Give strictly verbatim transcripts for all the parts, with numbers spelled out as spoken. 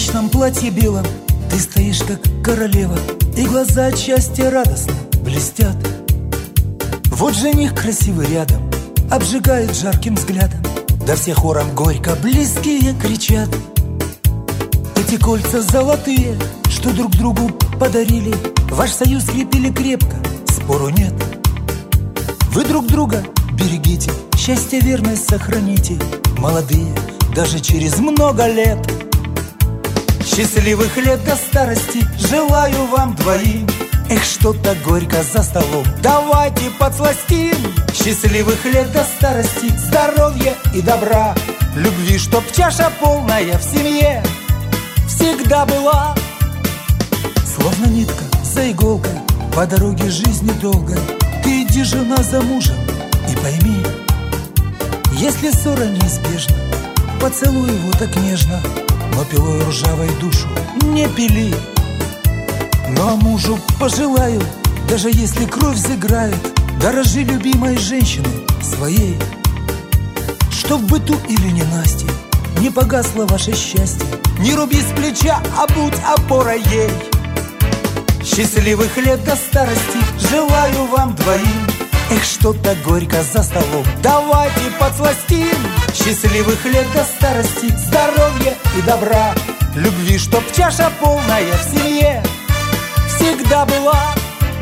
пышном платье белом ты стоишь, как королева, и глаза от счастья радостно блестят. Вот жених красивый рядом обжигает жарким взглядом, да все хором горько близкие кричат. Эти кольца золотые, что друг другу подарили, ваш союз крепили крепко, спору нет. Вы друг друга берегите, счастье верность сохраните, молодые, даже через много лет. Счастливых лет до старости желаю вам двоим. Эх, что-то горько за столом, давайте подсластим. Счастливых лет до старости, здоровья и добра, любви, чтоб чаша полная в семье всегда была. Словно нитка за иголкой по дороге жизни долгой, ты иди, жена, за мужем, и пойми, если ссора неизбежна, поцелуй его так нежно, но пилой ржавой душу не пили. Ну а мужу пожелаю, даже если кровь взыграет, дорожи любимой женщиной своей, чтоб в быту или ненастье не погасло ваше счастье. Не руби с плеча, а будь опорой ей. Счастливых лет до старости желаю вам двоим. Эх, что-то горько за столом, давайте подсластим. Счастливых лет до старости, здоровья и добра, любви, чтоб чаша полная в семье всегда была.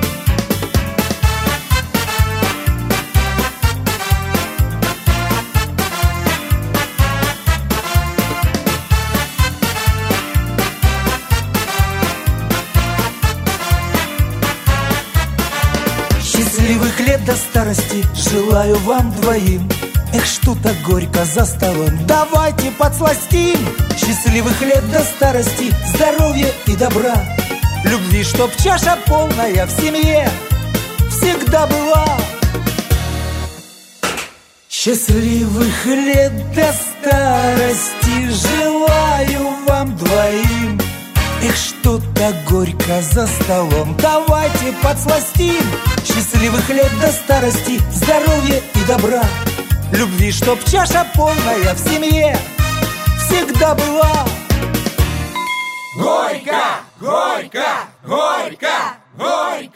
Счастливых лет до старости желаю вам двоим. Эх, что-то горько за столом, давайте подсластим. Счастливых лет до старости, здоровья и добра, любви, чтоб чаша полная в семье всегда была. Счастливых лет до старости желаю вам двоим. Эх, что-то горько за столом, давайте подсластим. Счастливых лет до старости, здоровья и добра, любви, чтоб чаша полная в семье всегда была. Горько, горько, горько, горько.